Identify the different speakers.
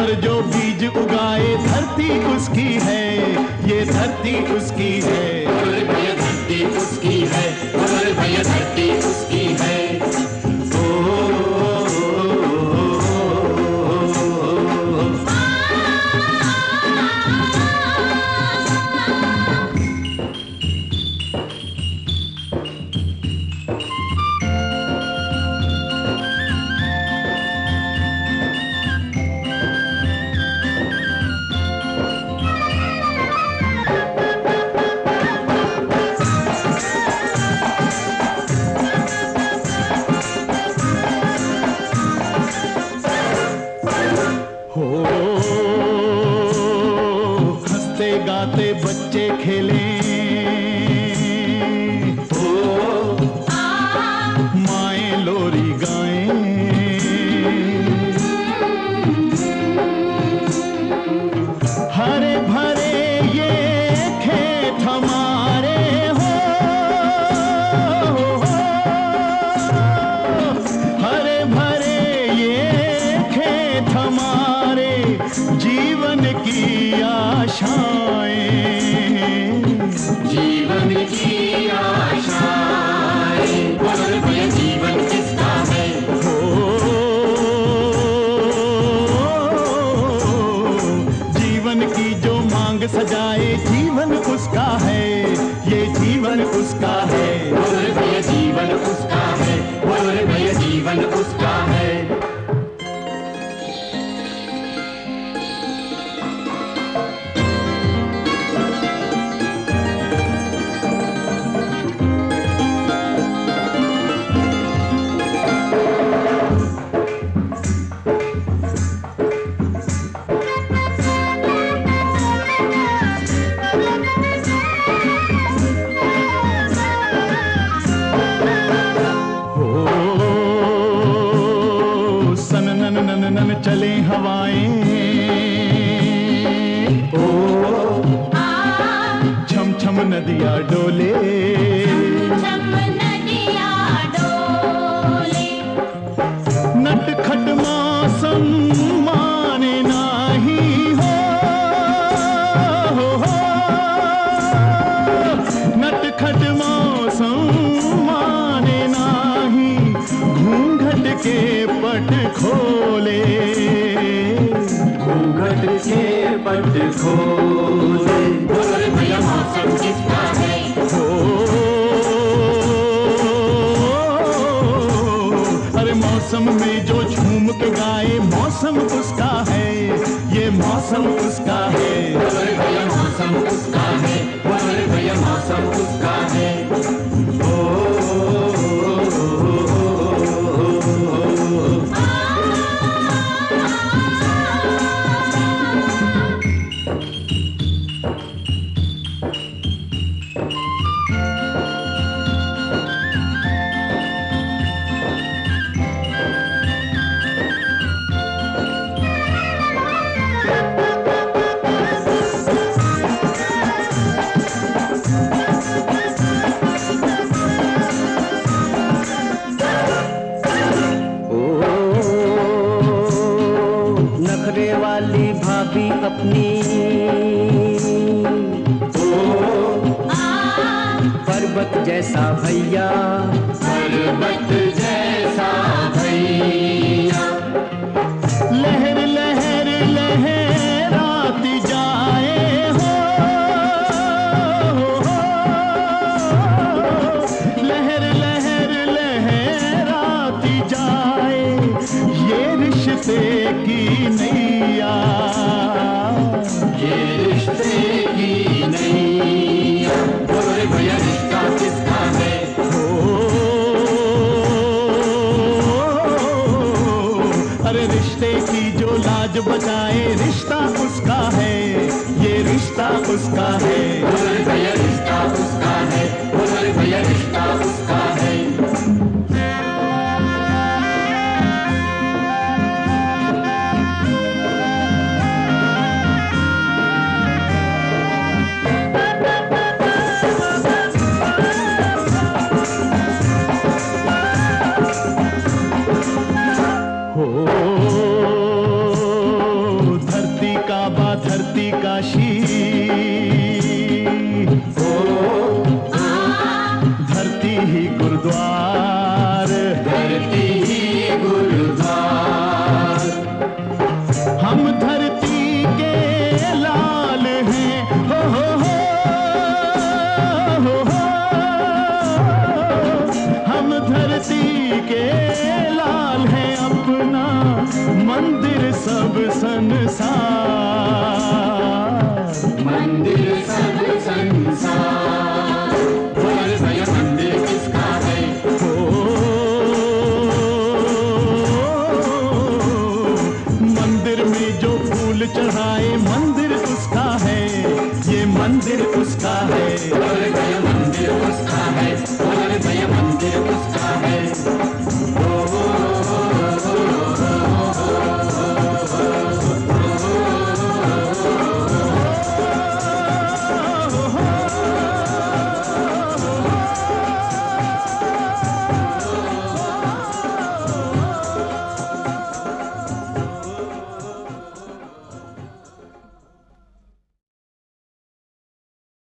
Speaker 1: पर जो बीज उगाए धरती उसकी है, ये धरती उसकी है।
Speaker 2: बोल भैया धरती उसकी है, बोल भैया धरती उसकी है।
Speaker 1: गाते बच्चे खेले, माएं लोरी गाएं, हरे भरे ये खेत हमारे हो, हरे भरे ये खेत हमारे, जीवन की आशाएं,
Speaker 2: जीवन की आशाएं। बोल भैया जीवन किसका है?
Speaker 1: जीवन की जो मांग सजाए, जीवन उसका है, ये जीवन उसका है।
Speaker 2: बोल भैया जीवन उसका है, बोल भैया जीवन उसका है।
Speaker 1: नन चले हवाएं, छम छम नदियाँ डोले,
Speaker 3: छम नदियाँ डोले,
Speaker 1: नटखट मौसम माने नाही हो, नटखट मौसम माने नाही, घूंघट के पट खोले,
Speaker 2: घूंघट के पट खोले। बोल भैया मौसम किसका है?
Speaker 1: अरे मौसम में जो झूम के गाए, मौसम उसका है, ये मौसम उसका है।
Speaker 2: बोल भैया मौसम उसका है, बोल भैया मौसम उसका है।
Speaker 4: नखरे वाली भाभी अपनी, पर्वत जैसा भैया,
Speaker 2: पर्वत जैसा भैया,
Speaker 1: लहर लहर लहराती जाए हो, लहर लहर लहराती जाए, ये रिश्ते की नैया,
Speaker 2: ये रिश्ते की नैया। बोल भैया रिश्ता किसका है?
Speaker 1: अरे रिश्ते की जो लाज बचाए, रिश्ता उसका है, ये रिश्ता उसका है।
Speaker 2: बोल भैया रिश्ता उसका है, बोल भैया रिश्ता उसका है।
Speaker 1: सब संसार